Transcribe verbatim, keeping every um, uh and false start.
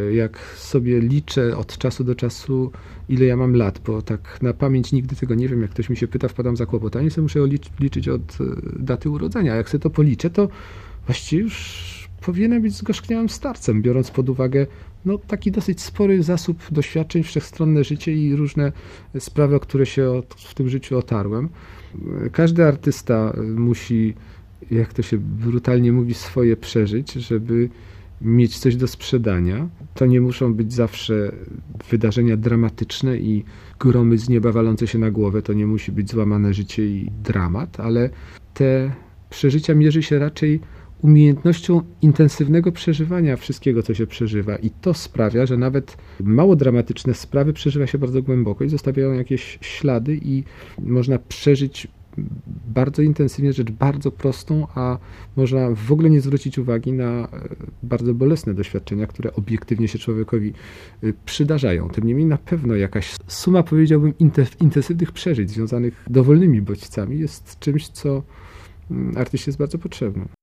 jak sobie liczę od czasu do czasu, ile ja mam lat, bo tak na pamięć nigdy tego nie wiem, jak ktoś mi się pyta, wpadam za kłopotanie, sobie muszę liczyć od daty urodzenia. Jak sobie to policzę, to właściwie już powinienem być zgorzkniałym starcem, biorąc pod uwagę no, taki dosyć spory zasób doświadczeń, wszechstronne życie i różne sprawy, o które się od, w tym życiu otarłem. Każdy artysta musi, jak to się brutalnie mówi, swoje przeżyć, żeby mieć coś do sprzedania. To nie muszą być zawsze wydarzenia dramatyczne i gromy z nieba walące się na głowę. To nie musi być złamane życie i dramat, ale te przeżycia mierzy się raczej umiejętnością intensywnego przeżywania wszystkiego, co się przeżywa. I to sprawia, że nawet mało dramatyczne sprawy przeżywa się bardzo głęboko i zostawiają jakieś ślady i można przeżyć bardzo intensywnie rzecz bardzo prostą, a można w ogóle nie zwrócić uwagi na bardzo bolesne doświadczenia, które obiektywnie się człowiekowi przydarzają. Tym niemniej na pewno jakaś suma, powiedziałbym, intensywnych przeżyć związanych dowolnymi bodźcami jest czymś, co artyście jest bardzo potrzebne.